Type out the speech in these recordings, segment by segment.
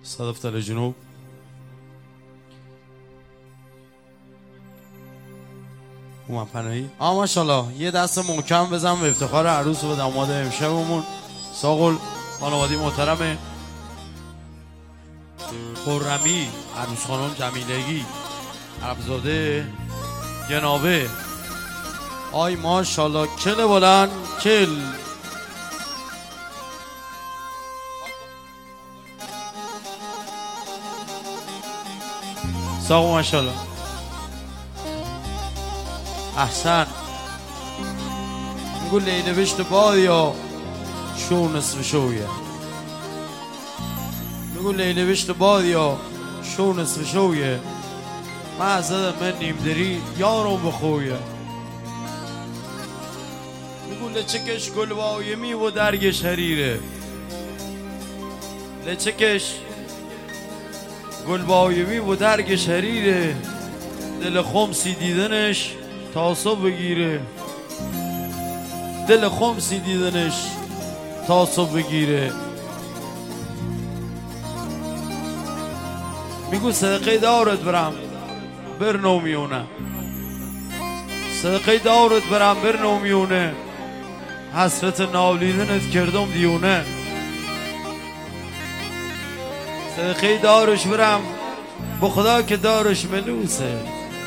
صدف تل جنوب. اومد پناهی. ماشاءالله یه دست محکم بزن به افتخار عروس و داماد امشبمون. ساقل خانوادی محترمه خرمی، عروس خانم جمیلگی، عربزاده جنابه. آی ماشاءالله کل بلند کل. ساقل ماشاءالله احسن. میگو لیله بشت باد یا شو نصف شویه. میگو لیله بشت باد یا شو نصف شویه. محضد من نیم دری یارم بخویه. میگو لچکش گل وایمی و درگش حریره. لچکش گل وایمی و درگش حریره. دل خمسی دیدنش تاسو بگیره. دل خمسی دیدنش تاسو بگیره. میگو صدقه دارت برم برنو میونه. صدقه دارت برم برنو میونه. حسرت نالیدنت کردم دیونه. صدقه دارش برم با خدا که دارش ملوسه.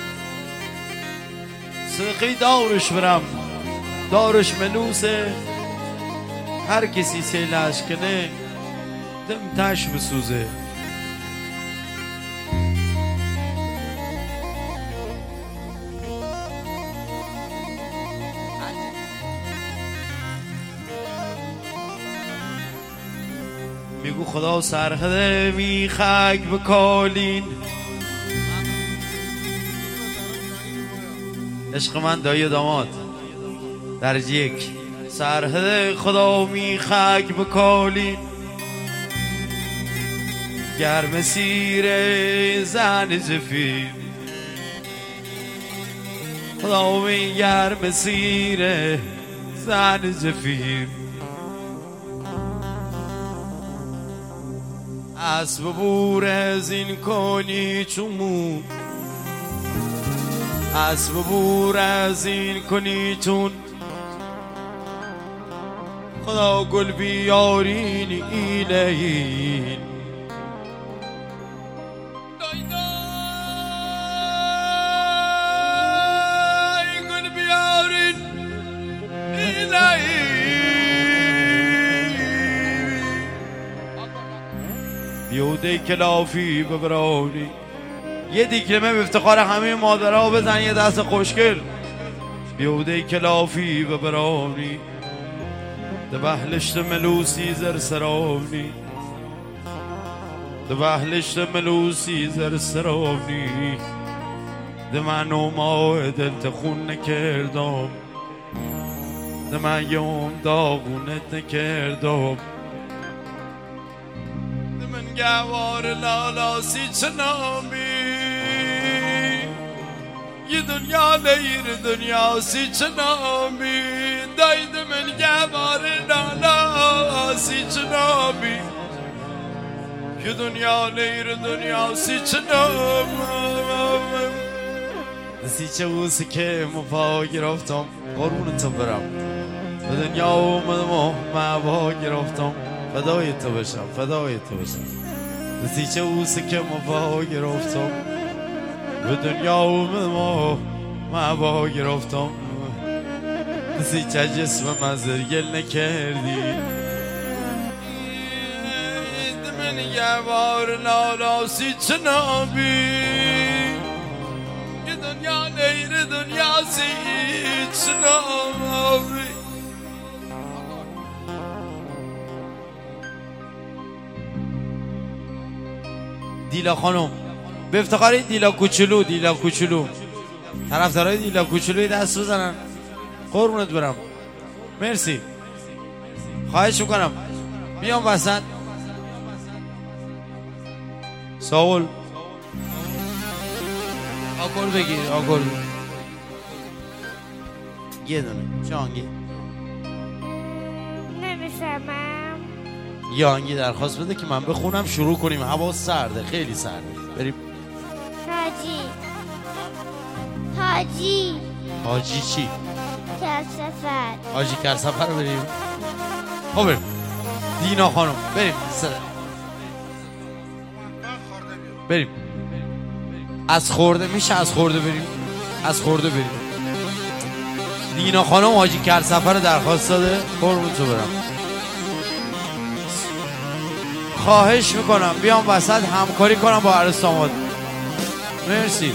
صدقه دارش برم دارش ملوسه. هر کسی سیلش کنه دم تش بسوزه. میگو خدا سرخده میخک بکالین. عشق من دایی داماد درجه یک. سرخده خدا میخک بکالین. گرم سیر زن زفیر. خدا می گرم سیر زن زفیر. اسب بور زین کنی چون. اسب بور زین کنی چون. خدا گل بیارین ایلین. گل بیارین ایلین. بیوده کلافی ببرانی. یه دیکلمه به افتخار همه مادرها بزن یه دست خوشگل. بیوده کلافی ببرانی. ده بهلشت ملوسی زر سرانی. ده بهلشت ملوسی زر سرانی. ده من و ما دلت خون نکردم. ده من یوم داغونت نکردم. ده من گوار لالاسی چنامی. یه دنیا لیر دنیا سی چنامی. داید من گوار لالا سی چنامی. یه دنیا لیر دنیا سی چنامی. سی چه اوسی که مفا گرفتم قرون تو برم. به دنیا اومدم و معبا گرفتم. فدای تو بشم فدای تو بشم. سی چه اوسی که مفا گرفتم. به دنیا اومدم و معبا گرفتم. سی چه جسم مزرگل نکردی. من یه بار لالا سی چنابی. یه دنیا لیر دنیا سی چنابی. دیلا خانم به افتخار دیلا کوچولو. دیلا کوچولو طرفدارای دیلا کوچولوی دست بزنن قربونت برم. مرسی خواهش میکنم بیام وسط. ساول آگل بگیر آگل یه دونه شانگی نمیفهمم. یه آهنگی درخواست بده که من بخونم شروع کنیم. هوا سرده، خیلی سرده. بریم. حاجی چی؟ کرسفر. حاجی کرسفر رو بریم. خب بریم. دینا خانم بریم. بریم. از خورده میشه، از خورده بریم. از خورده بریم. دینا خانم حاجی کرسفر رو درخواست داده. قربون تو برم. خواهش میکنم بیام وسط همکاری کنم با عروس داماد. مرسی.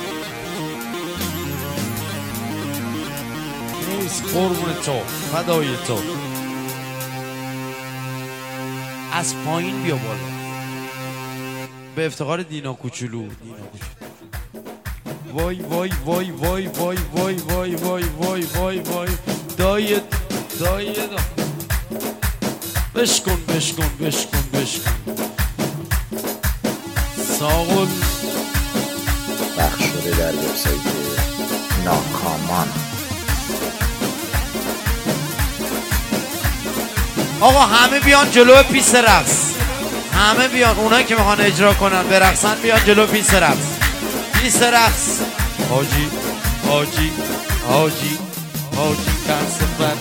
قربون تو، فدای تو. از پایین بیا بالا. به افتخار دینا کوچولو. وای وای وای وای وای وای وای وای وای وای وای دایت بشکن بشکن بشکن بشکن. ساقل پخش شده در وبسایت ناکامان. آقا همه بیان جلو پیست رقص. همه بیان، اونایی که میخوان اجرا کنن برقصن بیان جلو پیست رقص. پیست رقص. حاجی حاجی حاجی حاجی کرسفر.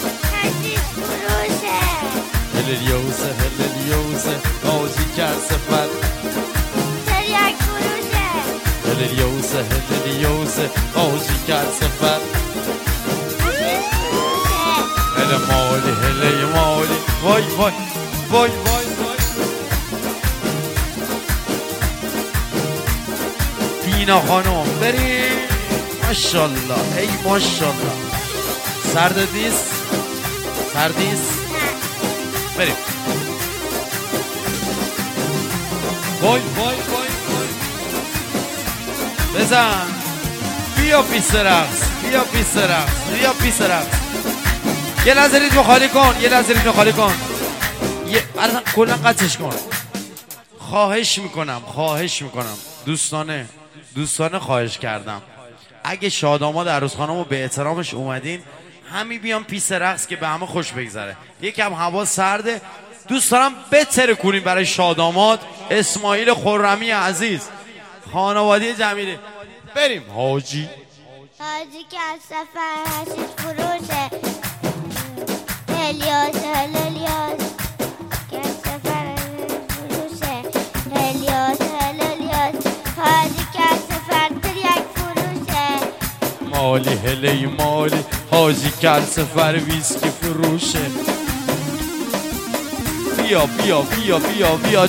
هلیلیوسه هلیلیوسه حاجی کرسفر. هلیلیوسه هلیلیوسه حاجی کرسفر. هله مالی هله مالی. وای وای وای وای وای. دینا خانم بریم. ماشالله ای ماشالله. سردیس سردیس. بریم. وای وای وای وای. بزن. بیا پیست رقص. بیا پیست رقص. بیا پیست رقص. یه لحظه ریتم خالی کن. یه لحظه ریتم خالی کن. کلا قطعش کن. خواهش میکنم دوستانه خواهش کردم اگه شاداماد عروس خانم رو به احترامش اومدین همین بیان پیست رقص که به همه خوش بگذره. یکم هوا سرده. دوست دارم بتره کنیم برای شاداماد اسماعیل خرمی عزیز، خانواده جمیله. بریم. حاجی کرسفر حشیش فروشه. هلیاس هلیاس کرسفر فروشه. هلیاس هلیاس حاجی کرسفر تریاک فروشه. مالی هلی مالی حاجی کرسفر ویسکی فروشه. بیا بیا بیا بیا بیا.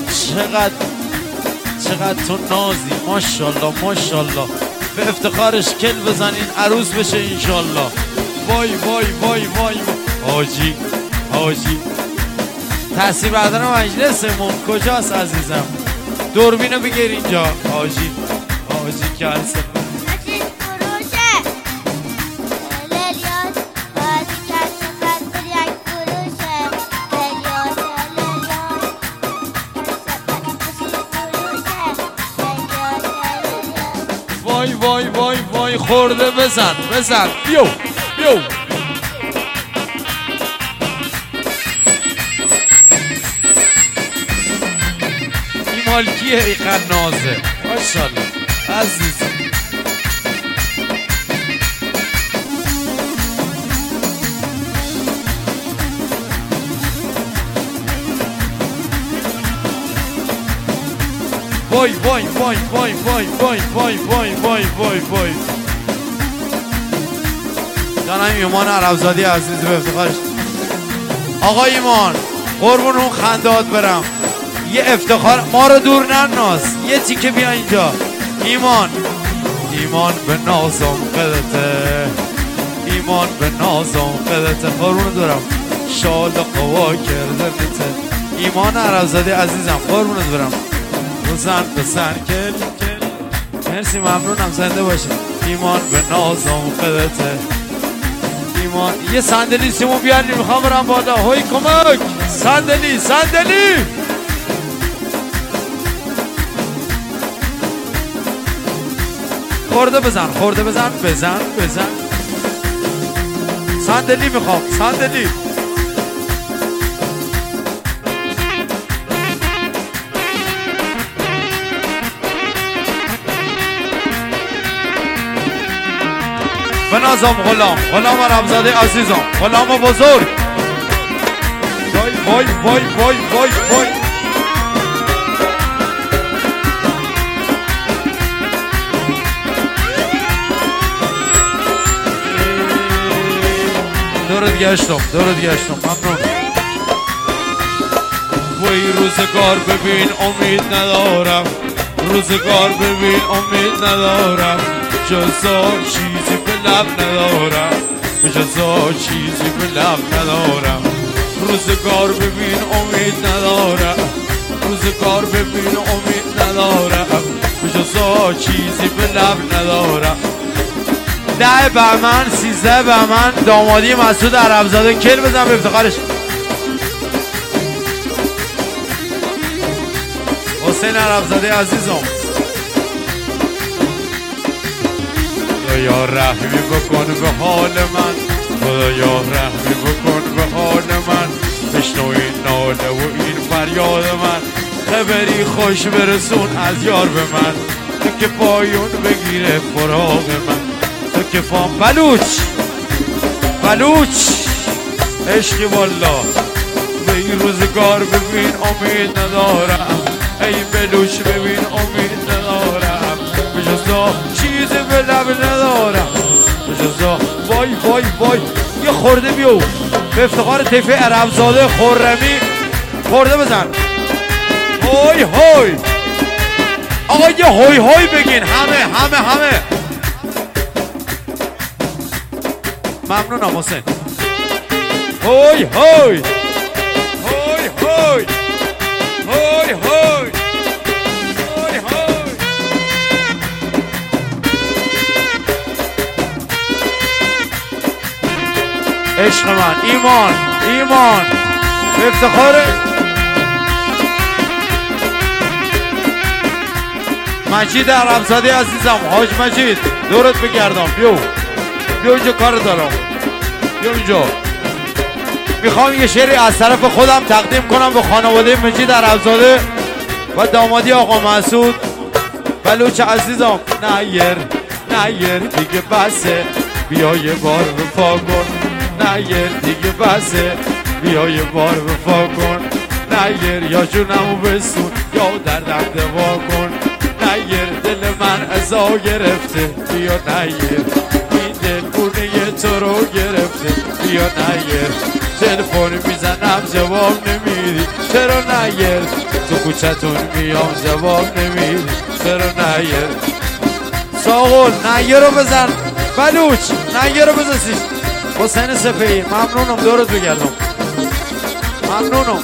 چقدر تو نازی. ماشالله ماشالله. به افتخارش کل بزنین عروس بشه انشالله. وای وای وای وای. حاجی تحصیل بردن مجلسمون کجاست عزیزم؟ دوربینو بگیر اینجا. حاجی کرسفر حشیش فروشه. هلیاس حاجی کرسفر تریاک فروشه. هلیاس هلیاس کرسفر حشیش فروشه. هلیاس هلیاس. وای وای وای وای. خورده بزن. بیو این مالکیه. ای قنازه. ماشالله عزیز. وای وای وای وای وای وای وای وای وای وای وای. جانم ایمان عربزادی عزیز به افتخارش. آقا ایمان قربون اون خندات برم. یه افتخار ما رو دور نناز. یه تیکه بیا اینجا. ایمان به نازم قدته. ایمان به نازم قدته. قربون دورم. شال قوا کردنته. ایمان عربزادی عزیزم قربونت برم. بزن کل. مرسی ممنونم. زنده باشه. ایمان به نازم قدته. ایمان یه صندلی سیمون بیاریم. میخوام برم بالا. هوی کمک. صندلی خورده بزن. صندلی میخوام. صندلی بنازم غلام عربزاده عزیزم، غلام بزرگ. وای وای وای وای وای وای. دورت گشتم ممنون. وای روزگار ببین امید ندارم، روزگار ببین امید ندارم، جزا چیزی به لب ندارم، جزا چیزی به لب ندارم. روزگار ببین امید ندارم، روزگار ببین امید ندارم، جزا چیزی به لب ندارم. 10 بهمن 13 بهمن دامادی مسعود عربزاده، کل بزن به افتخارش. حسین عربزاده عزیزم، خدایا رحمی بکن به حال من، خدایا رحمی بکن به حال من، بشنو این ناله و این فریاد من، خبری خوش برسون از یار به من، تو که پایون بگیره فراغ من، تو که فام بلوچ عشقی والا. به این روزگار ببین امید ندارم، ای بلوچ ببین امید ندارم، به جزا چیزی به لب ندارم، به جزا. وای وای وای. یه خورده بیو به افتخار طیفه عربزاده خرمی، خورده بزن. هوی هوی آقا، یه هوی هوی بگین همه. ممنونم حسین. هوی هوی هوی هوی هوی هوی هوی هوی. عشق من ایمان به افتخار مجید عربزاده عزیزم، حاج مجید دورت بگردم. بیا اینجا کار دارم، بیا اینجا. میخوام یه شعری از طرف خودم تقدیم کنم به خانواده مجید عربزاده و دامادی آقا مسعود بلوچ عزیزم. نیر دیگه بسه، بیا یه بار وفا کن، نیر دیگه بسه، بیا یه بار وفا کن، نیر یا جونمو بسون یا دردم دوا کن، نیر دل من ازا گرفته، بیا نیر این دل بونه تو رو گرفته، بیا نیر تلفن میزنم جواب نمیدی، چرا نیر تو کوچتون میام جواب نمیدی، چرا نیر. ساقل نیر رو بزن، بلوچ نیر رو بزن. حسین سپهی ممنونم، دورت بگردم، ممنونم.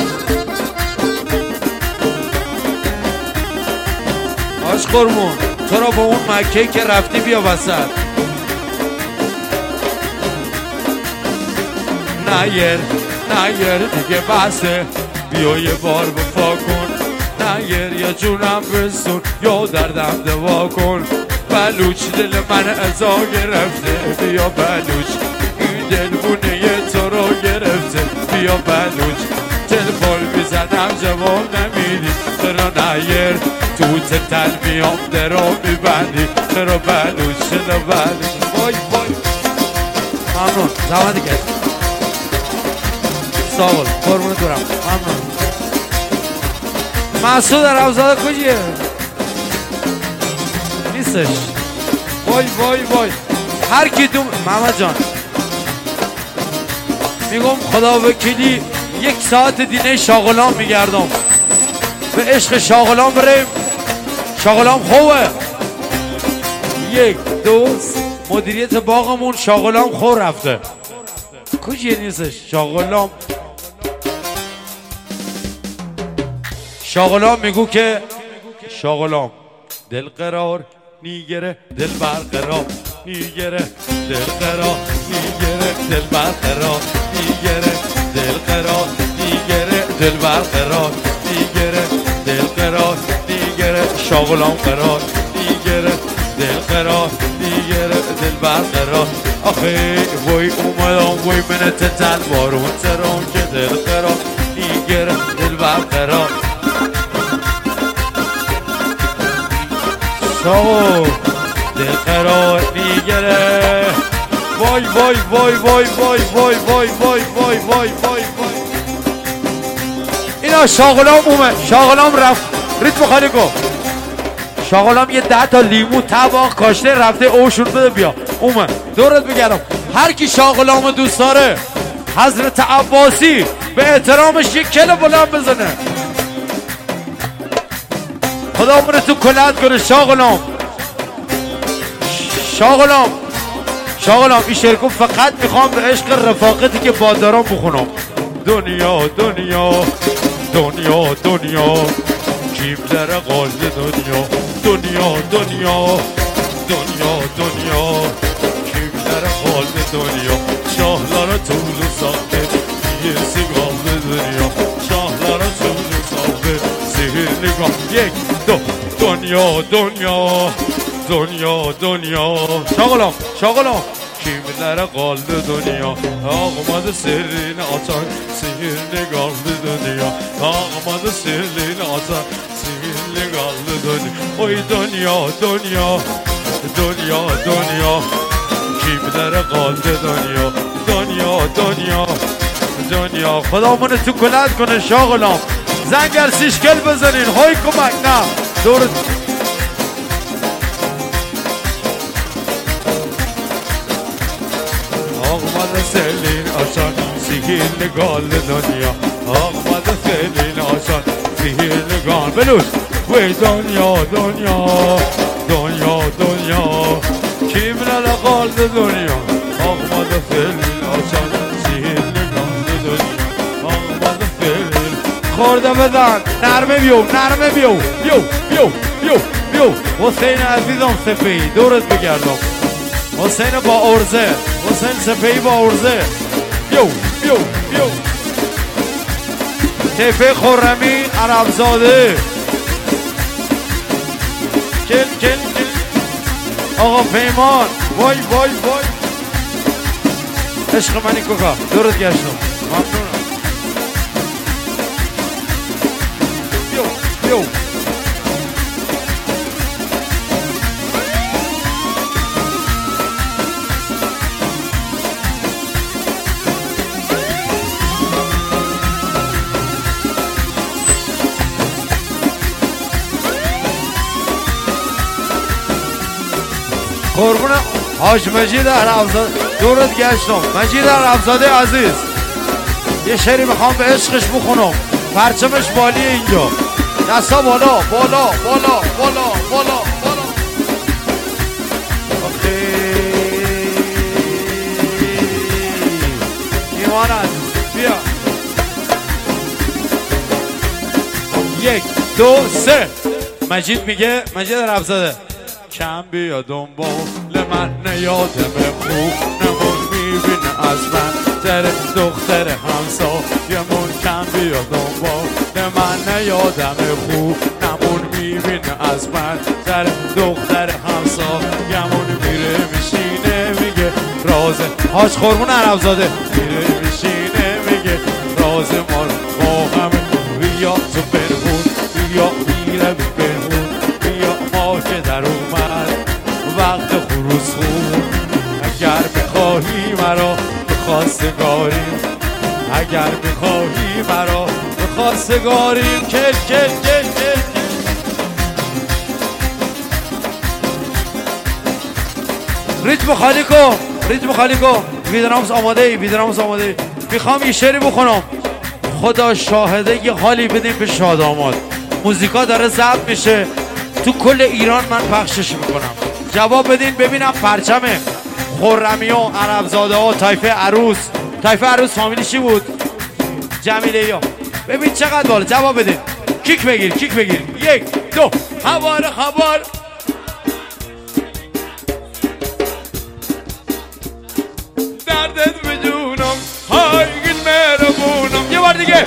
آش قرمون تو را با اون مکهی که رفتی بیا وسط. نیر دیگه بسه، بیا یه بار وفا کن، نیر یا جونم بسون یا دردم دوا کن، بلوچ دل من ازا گرفته، بیا بلوچ این دلگونه تو رو گرفته، بیا بلوچ تلفن میزنم جواب نمیدی، چرا نیر تو تل میام درو میبندی، چرا بلوچ چرا بلوچ. وای وای ممنون زحمتی کرد. ساقل قربون دورم، ممنون. مسعود عربزاده کجیه؟ نیستش. وای وای وای. هر کی تو محمد جان میگم خدا وکیلی 1 ساعت دینه شاغلان میگردم، به عشق شاغلان بریم. شاغلان خوبه. 1 2 مدیریت باغمون شاغلان خور رفته. کجیه نیستش شاغلان میگو که شاغلان دل قرار نیگره دل برقرار نیگره دل قرار نیگره دل برقرار نیگره دل قرار نیگره دل برقرار نیگره دل قرار نیگره شاغلان قرار نیگره دل قرار نیگره دل برقرار. آخه وای اومدم وای منت تل بارون ترام که دل قرار نیگره دل برقرار. شاو دل قرار میگره وای وای وای وای وای وای وای وای وای وای وای اینا شاغلام اومد شاغلام رفت ریتم خالی کن شاغلام یه 10 تا لیمو طباق کاشته رفته اوشون بده بیا اومد دورت بگردم هر کی شاغلام دوست داره حضرت عباسی به احترامش یک کل بلند بزنه خدا عمر تو کلت کنه شاغلام شاغلام این شعرکو فقط میخوام به عشق رفاقتی که با دارم بخونم دنیا دنیا دنیا دنیا کیم در قال دنیا دنیا دنیا دنیا دنیا کیم در قال دنیا شاهلار طول ساخته یه سیگال دنیا شاهلار طول ساخته سهر نگاه یک دو دنیا دنیا دنیا دنیا شاغلام کیم در قال دنیا آقامد سرین آتان سهر نگاه دنیا آقامد سرین آتان سهر نگاه دنیا اوی دنیا دنیا دنیا دنیا کیم در قال دنیا دنیا دنیا دنیا خدا منو تو کلت کنه شاغلام زنگر سیشکل بزنین های کمک نه دور آقامد سلین آشان سیگیر نگال دنیا آقامد سلین آشان سیگیر نگال بلوش وی دنیا دنیا دنیا دنیا کیم نلقال دنیا آقامد سلین آشان سیگیر نگال دنیا آقامد سلین خورده بزن نرمه بیو نرمه بیو بیو حسین عزیزم سپی دورت بگردم حسین با ارزه حسین سپی با ارزه بیو تیفه خرمی عربزاده کل آقا پیمان وای عشق منی کوکا دورت گشتم ممنونم بیو قربون حاج مجید عربزاده دورت گشتم مجید عربزاده عزیز یه شعری میخوام به عشقش بخونم پرچمش بالیه اینجا دستا بالا بالا بالا بالا بالا بالا ایمان عزیز بیا 1 2 3 مجید میگه مجید عربزاده کم بیا دنبال من نیادم خوب نمون میبینه از من در دختر همسایمون کم بیا دنبال من نیادم خوب نمون میبینه از من در دختر همسایمون میره میشینه میگه راز حاج قربون عربزاده میره میشینه میگه راز ما با همه بیا تو برهون بیا میره برهون بیا ما که در اومد وقت خروس خون اگر بخواهی مرا به خواستگاریم اگر بخواهی مرا به خواستگاریم کل ریتم خالی کن ویدرامز آماده میخوام یه شعری بخونم خدا شاهده یه حالی بدیم به شاداماد موزیکا داره ضبط میشه تو کل ایران من پخشش میکنم جواب بدین ببینم پرچم خرمی و عربزاده ها طایفه عروس فامیلی چی بود؟ جمیله یا ببین چقدر بالا جواب بدین کیک بگیر 1 2 خبر دردت بدونم های گل مهربونم یه بار دیگه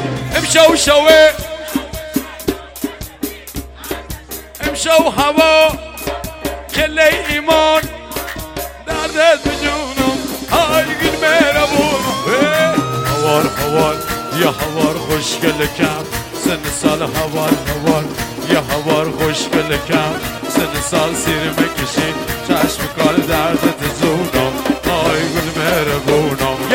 امشو هوا کله ایمان دردت بدونم های گل مهربونم هوار یا هوار خوشگل کم سن سال هوار یا هوار خوشگل کم سن سال سیر مکشی چشم کار دردت زونم های گل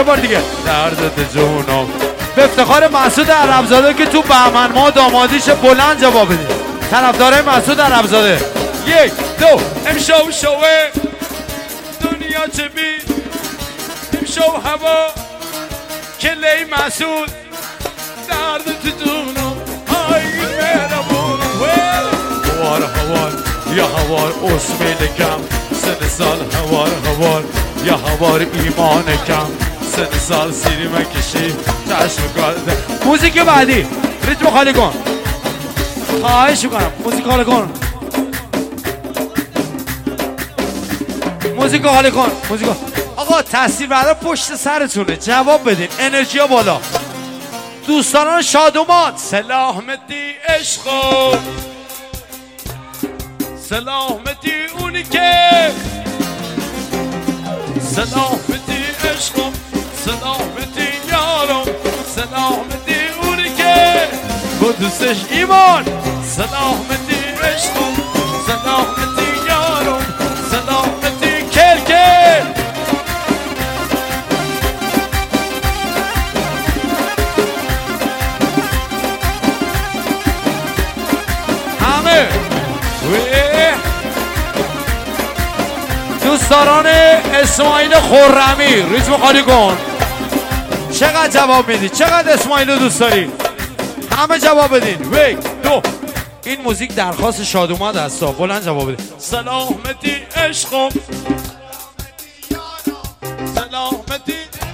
بار دیگه دردت جونم. به افتخار مسعود عربزاده که تو بهمن ماه دامادیش بلند جواب بدید. طرفدارای مسعود عربزاده 1 2 امشو شوه دنیا چه بی امشو هوا کلی مسعود دردت جونم های مهربون هوار هوار یا هوار اسمیل کم سن سال هوار یا هوار ایمان کم سن سال سیری مکشی چشم کرده. موزیک بعدی ریتم خالی کن خواهش میکنم. موزیک خالی کن موزیک خالی کن موزیک. آقا تصویر برای پشت سرتونه جواب بدین. انرژی ها بالا. دوستان شادومان سلامتی عشقو سلامتی اونی که سلامتی عشقم سلامتی یارم سلامتی اونی که با دوستش ایمان سلامتی عشقم سلامتی یارم سلامتی کرکر همه دوستان اسماعیل خرمی ریتم خالی کن. چقدر جواب میدی؟ چقدر اسماعیل رو دوست داری؟ همه جواب بدین. 1 2 این موزیک درخواست شادوماد هست. بلند جواب بدین. سلامتی عشقم سلامتی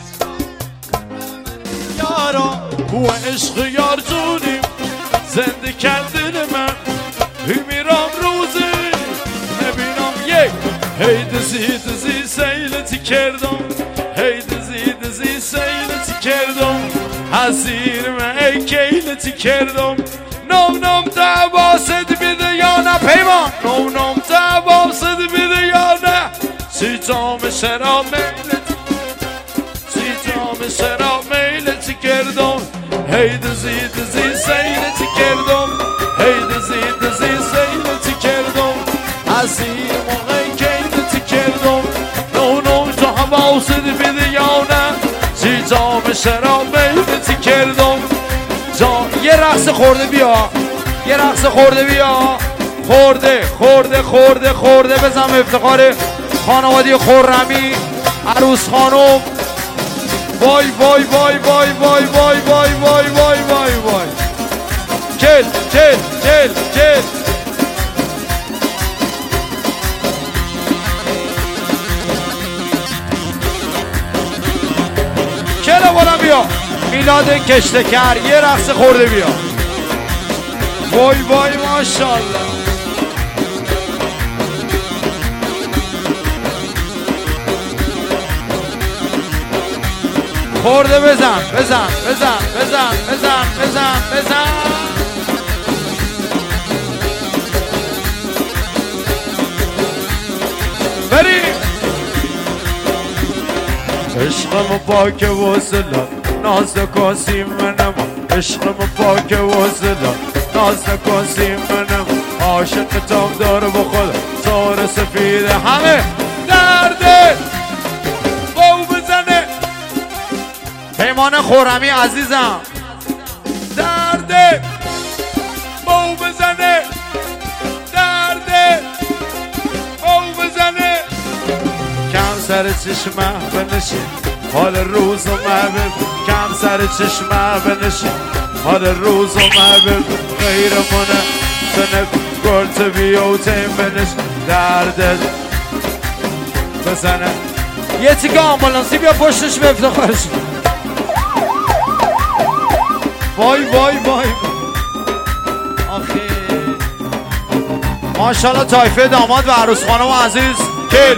یارم و عشق یار جونیم زنده کردن من میرم روزی نبینم. 1 هی دزی سیلتی کردم هی دزی سیلتی کردم حزیر من ای کیلتی کردم. نام دواست بیده یا نه پیمان نام دواست بیده یا نه سیتام شراب میلتی سیتام شراب میلتی کردم هی دزی سیلتی کردم هی دزی سیلتی کردم حزیر من ای کیلتی کردم. نام تو حواست بیده یا نه سیتام شراب میلتی کردم. جان یه رقص خورده بیا یه رقص خورده بیا خورده بزن. افتخار خانوادی خرمی عروس خانم. وای وای وای وای وای وای وای وای وای وای وای کل بالا بیا. میلاد کشتکر یه رقص خورده بیا. وای وای ماشاءالله. خورده بزن بریم. عشقم پاک وصلت ناز نکاسی منم عشقم پاک وصلت ناز نکاسی منم عاشق تام داره با خود زار سفیده همه درده بو بزنه. پیمان خرمی عزیزم درده بو بزنه درده بو بزنه. کم سر چشمه بنشین حال روز و محبب کم سر چشمه بنشین حال روز و محبب غیر منه سنک گلت بیوتین بنش دردت بزنه. یه تیکه آمبولانسی بیا پشتش به افتخارش. وای وای وای آخه ماشاءالله طایفه داماد و عروس خانم عزیز کل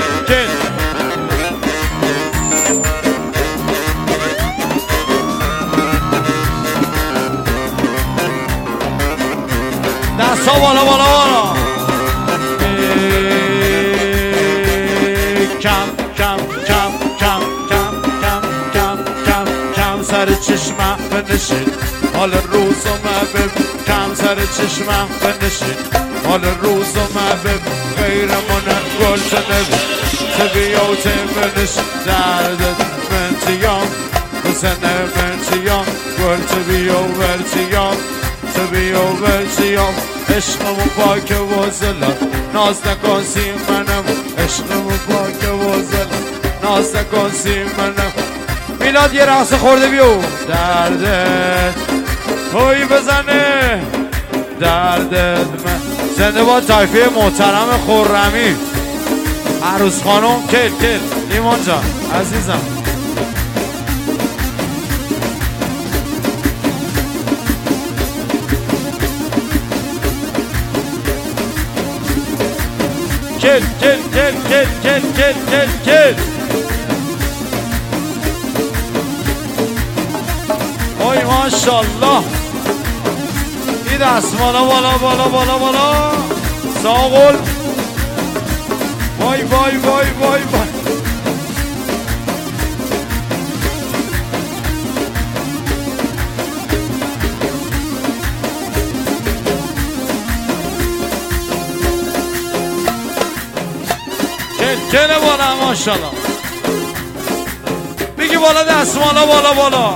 دستا بالا کم سر چشمه بنشین حال روز و محبب کم سر چشمه بنشین حال روز و محبب غیر منه گل تنبی تبیا و تیمنش دردت منتیام بسنه منتیام گل تبیا و ورتیام تبیا و ورتیام عشقمو پاک و زلال ناز نکن سیمنم عشقمو پاک و زلال ناز نکن سیمنم میلاد یه رقص خورده بیو دردت توی بزنه دردت من زنده با طایفه محترم خرمی عروس خانم کل ایمان جان عزیزم کل آی ماشالله این دست بالا بالا بالا بالا بالا ساقل وای وای وای وای وای کل بالا ماشالله بگی بالا دست بالا بالا بالا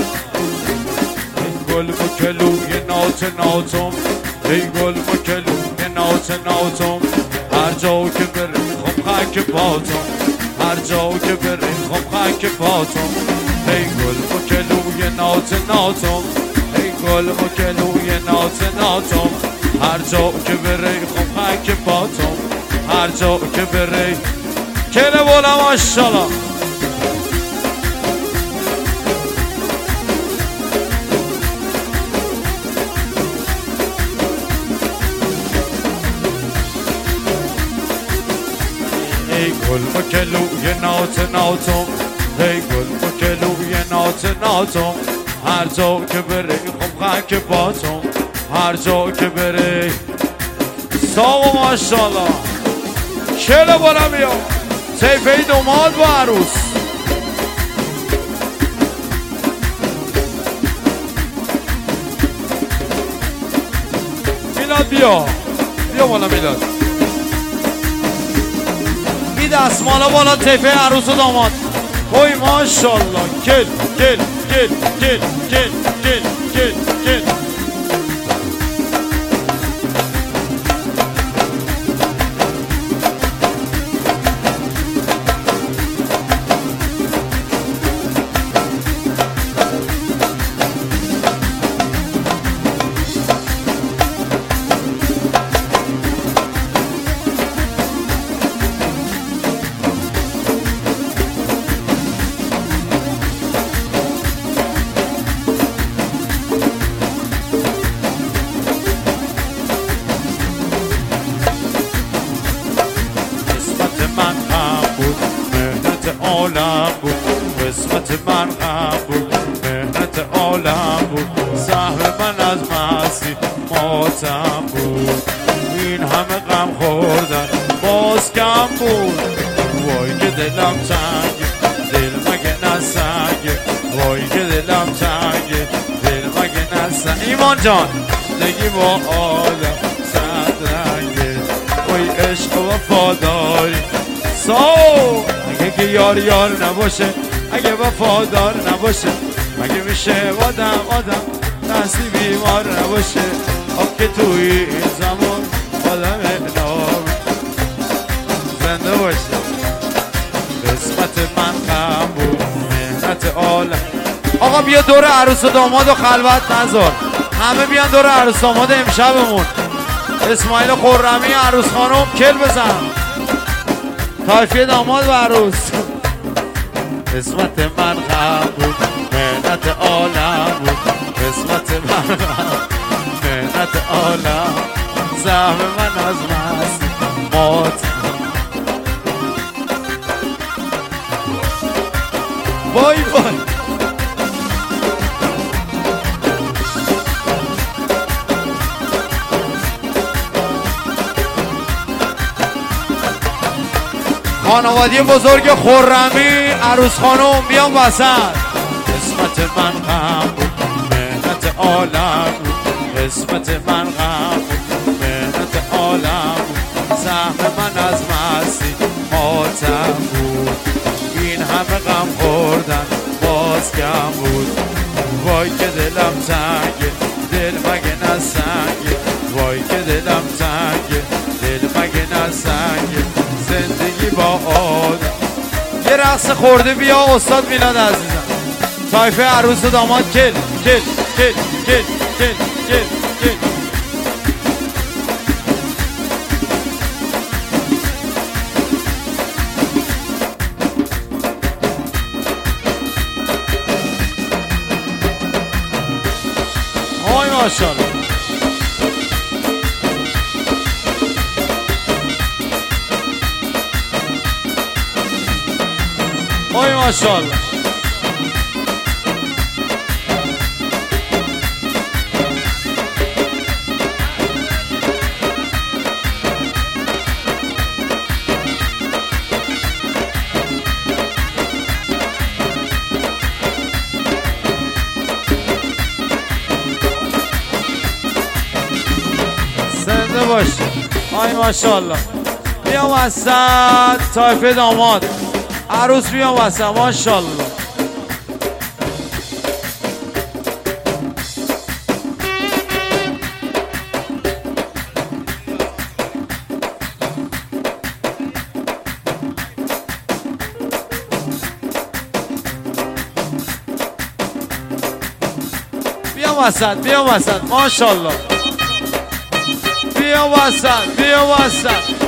گل مکلوی نات ناتم ای گل مکلوی نات ناتم هر جا که بری خم خاک پاتم هر جا که بری خم خاک پاتم ای گل مکلوی نات ناتم ای گل مکلوی نات ناتم هر جا که بری خم خاک پاتم هر جا که بری کله بالا ماشالله ای گل مکلوی نات ناتم ای گل مکلوی نات ناتم هر جا که بری خم خاک پاتم هر جا که بری ساو ماشالله کله بالا بیا سیفه دوماد با عروس میلاد بیا بالا میلاد این دستمالا بالا تیفه عروس و داماد وای ماشالله کل عالم بود قسمت من غم بود مهنت عالم بود سهم من از مستی ماتم بود این همه غم خوردن باز کم بود وای که دلم تنگه دل مگه نسنگه وای که دلم تنگه دل مگه نسنگه ایمان جان زندگی با آدم صد رنگه وای عشق و وفاداری اگه که یار نباشه اگه وفادار نباشه مگه میشه آدم دستی بیمار نباشه آب که توی این زمان آدم نام زنده باشه قسمت من غم بود مهنت عالم آقا بیا دور عروس و داماد و خلوت نذار همه بیان دور عروس و داماد امشبمون اسماعیل خرمی عروس خانم کل بزن طایفه داماد و عروس قسمت من غم بود مهنت عالم بود قسمت من غم مهنت عالم زحم من از مست مات وای وای خانوادی بزرگ خرمی عروس خانم بیان وسط قسمت من غم بود مهنت عالم بود قسمت من غم بود مهنت عالم من از مستی ماتم بود. این همه غم خوردن باز کم بود. وای که دلم تنگه، دل مگه نسنگه. وای که دلم تنگه، دل مگه نسنگه. زندگی با آدم. یه رقص خورده بیا استاد میلاد عزیزم. طایفه عروس و داماد کل کل کل کل کل کل کل. آی ماشاءالله. آی ماشاءالله. زنده باش. آی ماشاءالله. بیا وسط طایفه داماد عروس بیا وسط ماشاءالله. بیا وسط بیا وسط ماشاءالله. بیا وسط بیا وسط.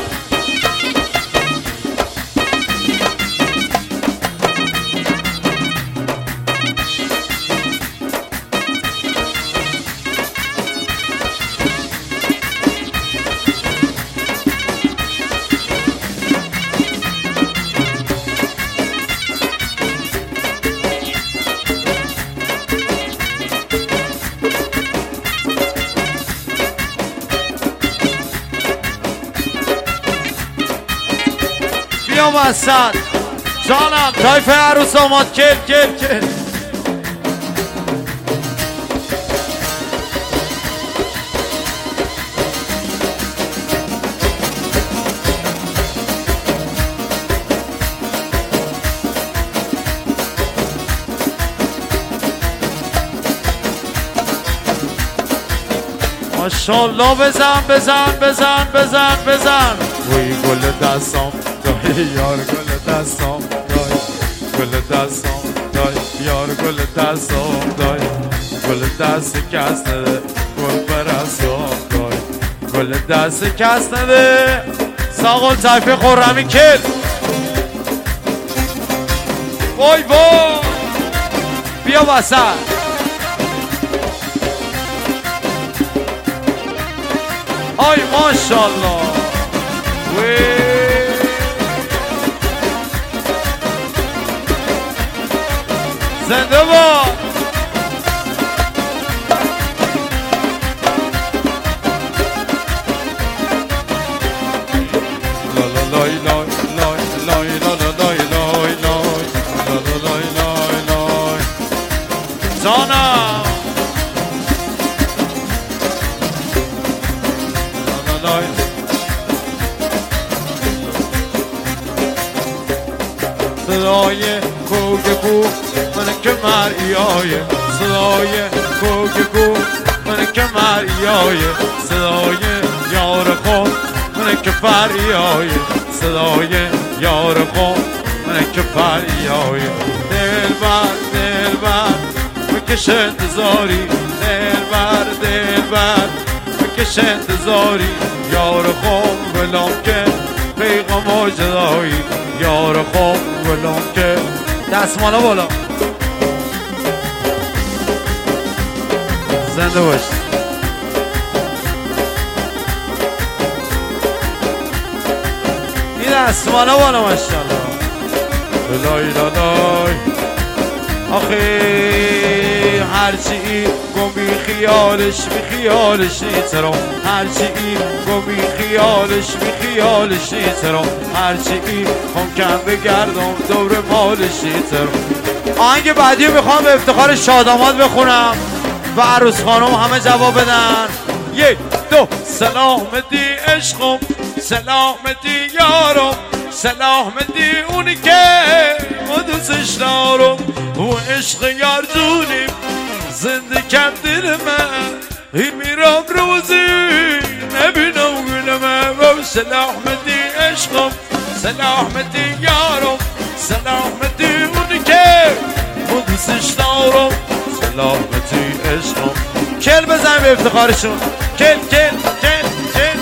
بیا وسط جانم. طایفه عروس آماد کل کل کل. ماشاءالله. بزن بزن بزن بزن بزن. وی گل دستام دای یار گل دستام دای. گل دستام دای یار گل دستام دای. گل دست کس نده گل پرستام دای. گل دست کس نده. ساقل طایفه خرمی کل. وای وای. بیا وسط. آی ماشاءالله. زنده با. لا لا لای لای لای لای لا لا لای لای لای لا لا لای لای لای. جانم. لا لا لای. صدای کوکو من که مریای. صدای کوکو من که مریای. صدای یار خود من که فریای. صدای یار خود من که فریای. دلبر دلبر بکش انتظاری. دلبر دلبر بکش انتظاری. یار خود بلام که پیغام جدایی. یار خوب بلام که دستمالا بالا. زنده باش. این دستمالا بالا ماشاءالله. لای لای. آخه هرچی گم بی خیالش بی خیالش نیترم. هرچی گم بی خیالش بی خیالش نیترم. هرچی ممکن بگردم دور مالش نیترم. آهنگ بعدی میخوام به افتخار شاداماد بخونم و عروس خانم همه جواب بدن. یک دو سلامتی عشقم سلامتی یارم سلامتی اونی که ما دوستش دارم و عشق یار جونیم زنده کم دل من میرم روزی نبینم گلمه و سلامتی عشقم سلامتی یارم سلامتی اونی که ما دوستش دارم سلامتی عشقم کل بزن به افتخارشون کل کل کل کل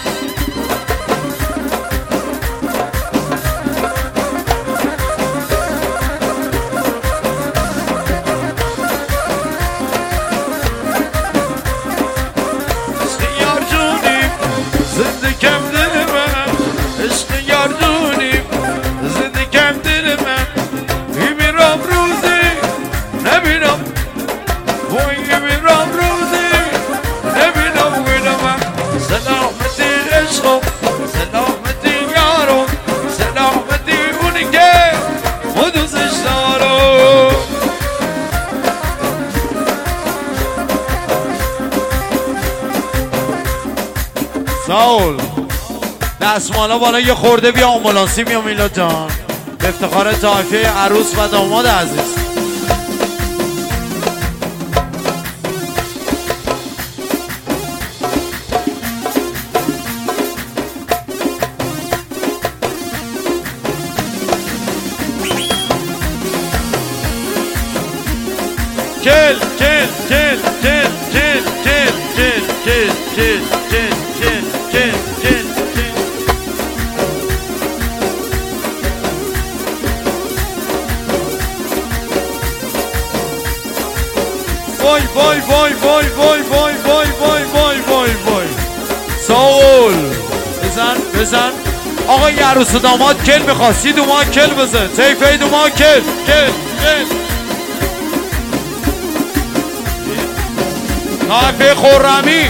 ساول دستمالا بالا یه خورده بیا آمبولانسی بیا میلاد جان به افتخار طایفه عروس و داماد عزیز کل کل کل کل کل کل کل کل کل کل کل کل وای وای وای وای وای وای وای وای وای وای وای ساول بزن بزن آقا یه عروس و داماد کل میخواستی دوما کل بزن تیفه دوما کل کل کل طایفه خرمی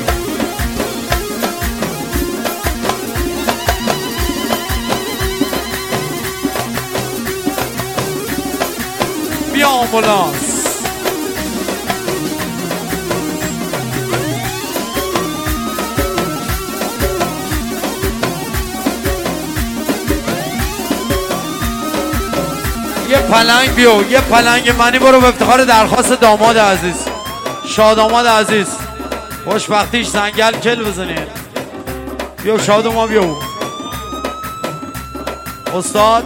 بیا آمبولانس یه پلنگ بیا یه پلنگ منی برو به افتخار درخواست داماد عزیز شاداماد عزیز خوشبختیش سنگل کل بزنید بیا شادما بیا استاد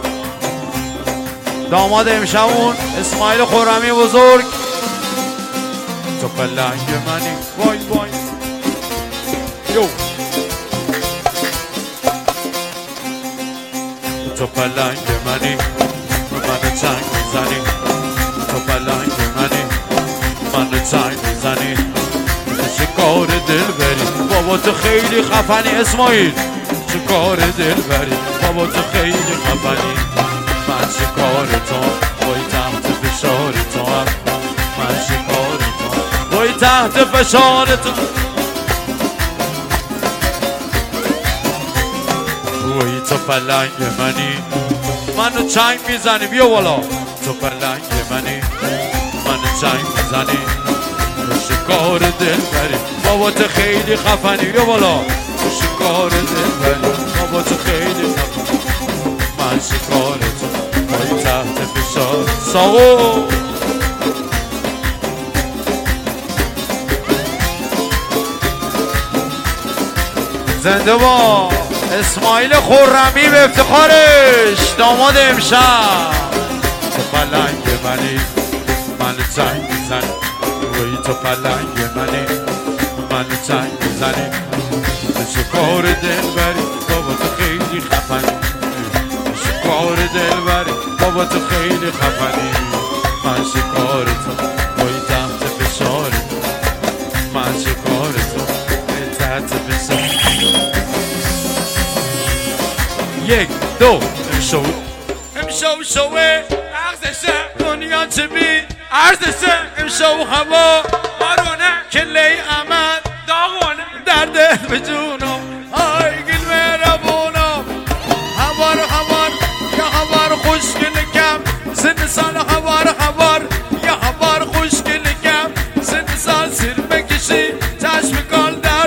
داماد امشبون اسماعیل خرمی بزرگ تو پلنگ منی وای وای یو تو پلنگ منی من چنگ میزنی تو پلنگ منی من چنگ میزنی چه کار دل بری بابا تو خیلی خفنی اسماعیل چه کار دل بری بابا تو خیلی خفنی من چه کار تو وای تحت فشار تو هم من چه کار تو وای تحت فشار تو وای تو پلنگ منی منو چنگ میزنی بیا بالا تو پلنگ منی منو چنگ میزنی تو شکار دل بری بابا تو خیلی خفنی بیا بالا تو شکار دل بری بابا تو خیلی خفنی من شکار تو وای تحت فشار ساقو زنده با اسماعیل خرمی به افتخارش داماد امشب تو پلنگ منی من چنگ میزنی وای تو پلنگ منی من چنگ میزنی تو شکار دل بری بابا تو خیلی خفنی شکار دل بری بابا تو خیلی خفنی من شکار تو وای تحت فشار تو من شکار تو تحت فشار یک دو امشو شوه ارزشه دنیا چه بی ارزشه امشو هوا بارونه کلی عمل داغونه درده به جونم آی گل مهربونم هوار هوار یا هوار خوشگل کم سن سال هوار هوار یا هوار خوشگل کم سن سال سر بکشی چشم کال در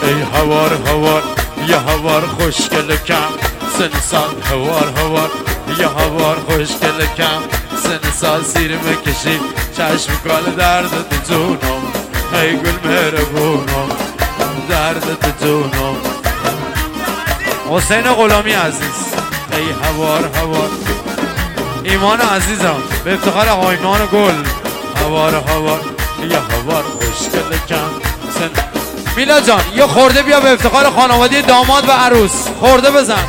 ای هوار هوار یه هوار خوشگل کم سن سال هوار هوار یه هوار خوشگل کم سن سال سیر مکشی چشم کال دردت جونم ای گل مهربونم دردت جونم حسین غلامی عزیز ای هوار هوار ایمان عزیزم به افتخار آقا ایمان گل هوار هوار یه هوار خوشگل کم سن میلا جان یه خورده بیا به افتخار خانواده داماد و عروس خورده بزن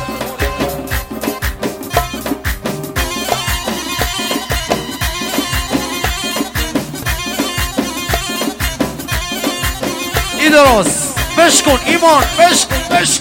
ای درست بشکن ایمان بشکن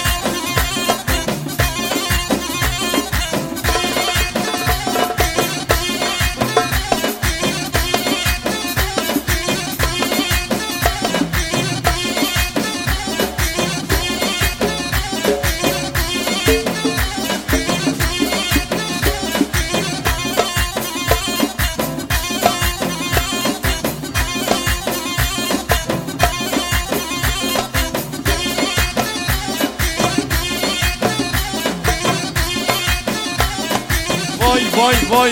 وای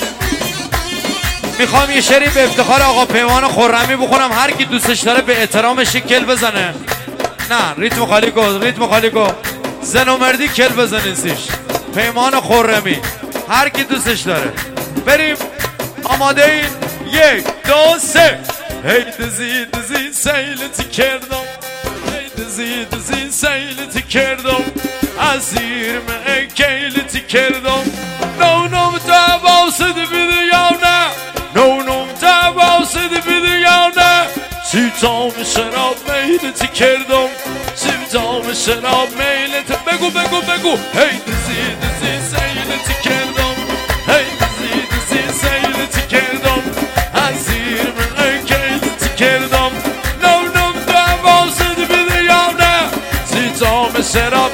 میخوام یه شعری به افتخار آقا پیمان خرمی بخونم هر کی دوستش داره به احترامش کل بزنه نه ریتم خالی کن زن و مردی کل بزنین سیش پیمان خرمی هر کی دوستش داره بریم آماده این 1 2 3 هی دزی سیلتی کردم هی دزی سیلتی کردم azir me keyleti kerdom Nonum tavasıdı bir dünyana Nonum tavasıdı bir dünyana Sütam şarap meyleti kerdom Sütam şarap meyleti Begu Hey dizi seyleti kerdom Hey dizi seyleti kerdom azir me keyleti kerdom Nonum tavasıdı bir dünyana Sütam şarap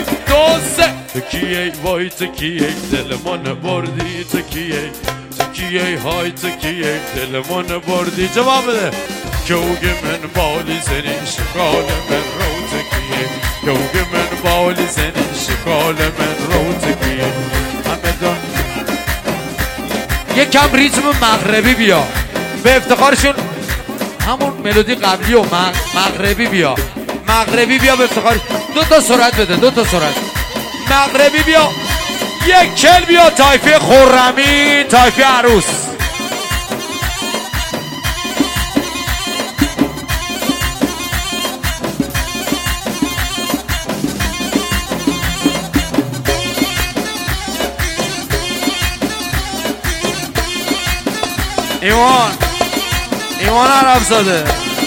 تکیه وای تکیه دلمان بردی تکیه های تکیه دلمان بردی جواب بده کوگ من بالی زنی شکال من رو تکیه کوگ من بالی زنی شکال من رو تکیه همه دان یک کم ریتم مغربی بیا به افتخارشون همون ملودی قبلی و مغربی بیا به افتخار دو تا سرعت بده مغربی بیا یک کل بیا تایفه خرمی تایفه عروس ایمان عرب زاده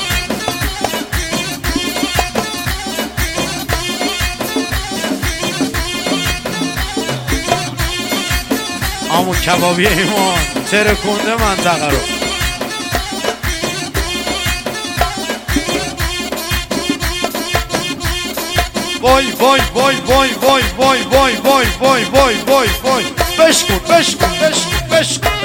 همون کبابی ایمان ترکونده منطقه رو وای بشکن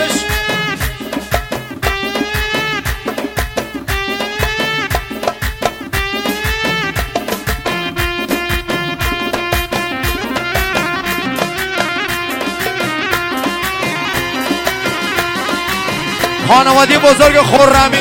خانواده بزرگ خرمی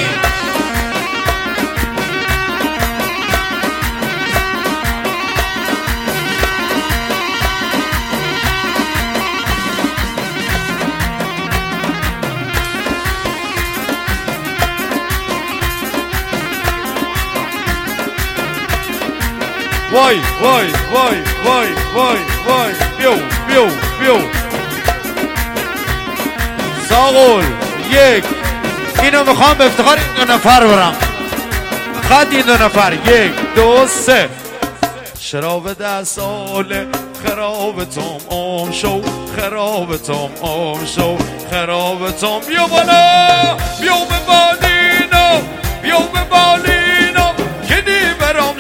وای بیو ساغول یک اینو میخوام به افتخار این 2 نفر برم خط این 2 نفر 1 2 3 شراب 10 ساله خرابتم آم شو خرابتم بیا بالا بیا به بالینو کنی برام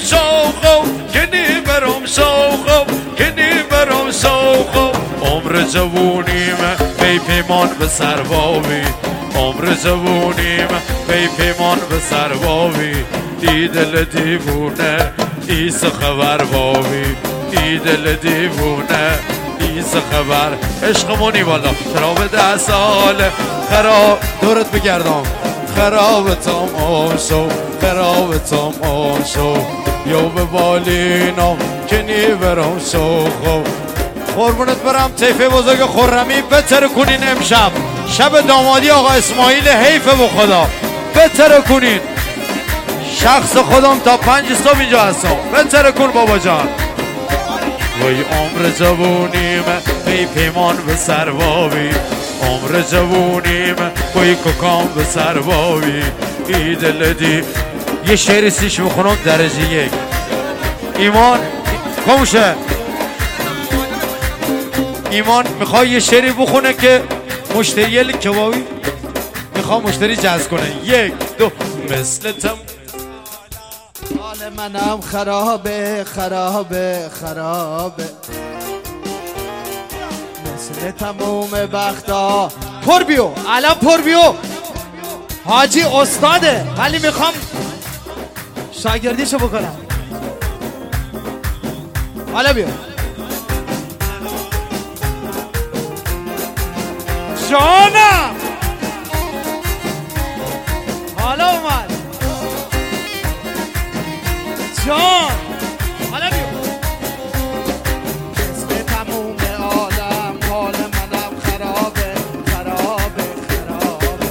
شوخو عمر جوونیمه بی پیمان به سربابی عمر جوونیم بی پیمان به سربابی دی دل دیوونه ایسا خبر بابی ای دل دیوونه ایسا خبر عشقمونی بالا خراب 10 ساله خراب دورت بگردم خراب تمام شو خراب تمام شو یو به بالینم که نیورم شو خوب قربونت برم طیفه بزرگ خرمی بتر کنین امشب شب دامادی آقا اسماعیل حیفه به خدا بتر کنین شخص خودم تا 5 صبح اینجا هستم بتر کن بابا جان وای عمر جوونیم بی پیمان به سربابی عمر جوونیم بای ککام به سربابی ای دل دی یه شعری سیش بخونم درجه 1 ایمان کمشه ایمان میخوای یه شعری بخونه که مشتری کبابی میخوام مشتری جذب کنه 1 2 مثل تم حال منم خرابه خرابه خرابه مثل تموم وقتا پر بیو الان پر بیو حاجی استاده ولی میخوام شاگردیشو بکنم حالا بیو جانم حالا اومد جان حالا بیو مثل تموم عالم حال منم خرابه خرابه خرابه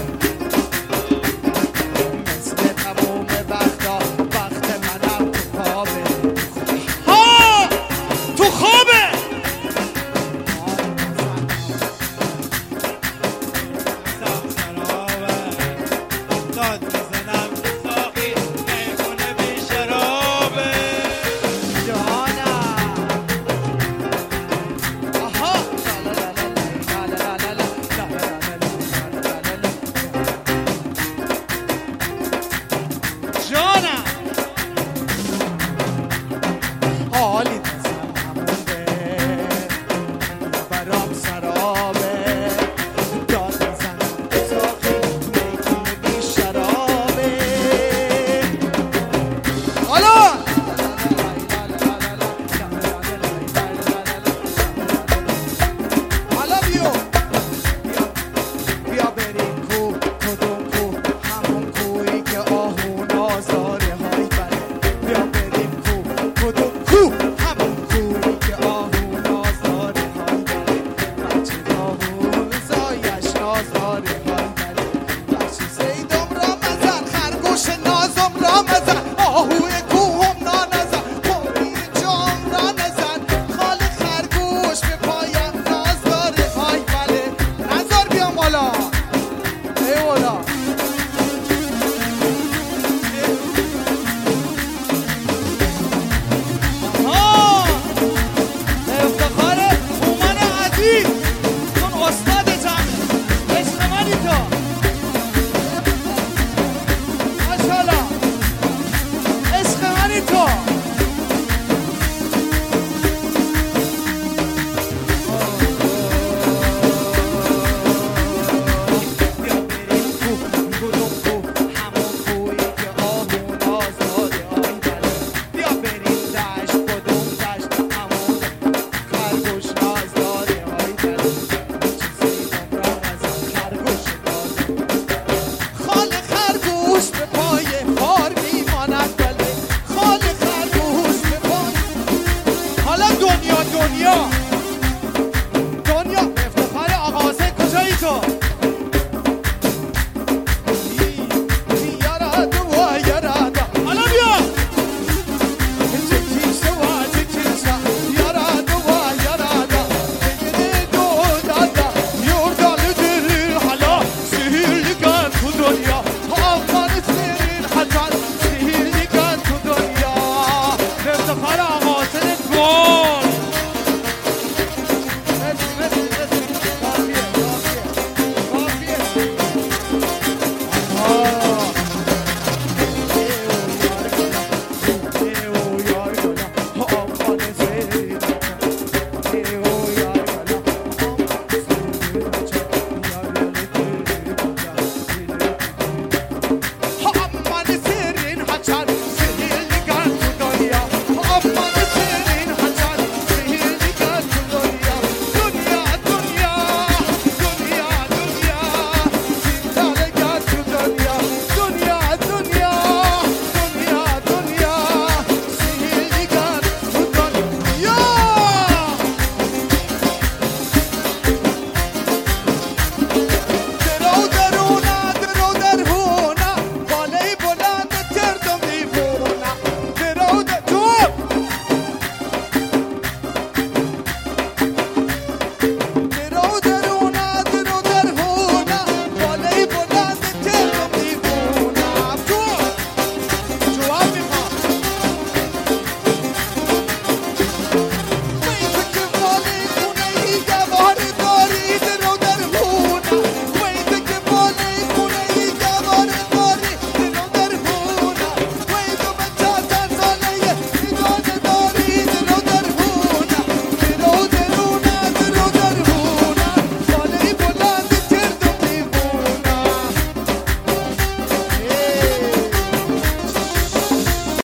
مثل تموم وقتا وقت منم تو خوابه ها تو خوابه خرابه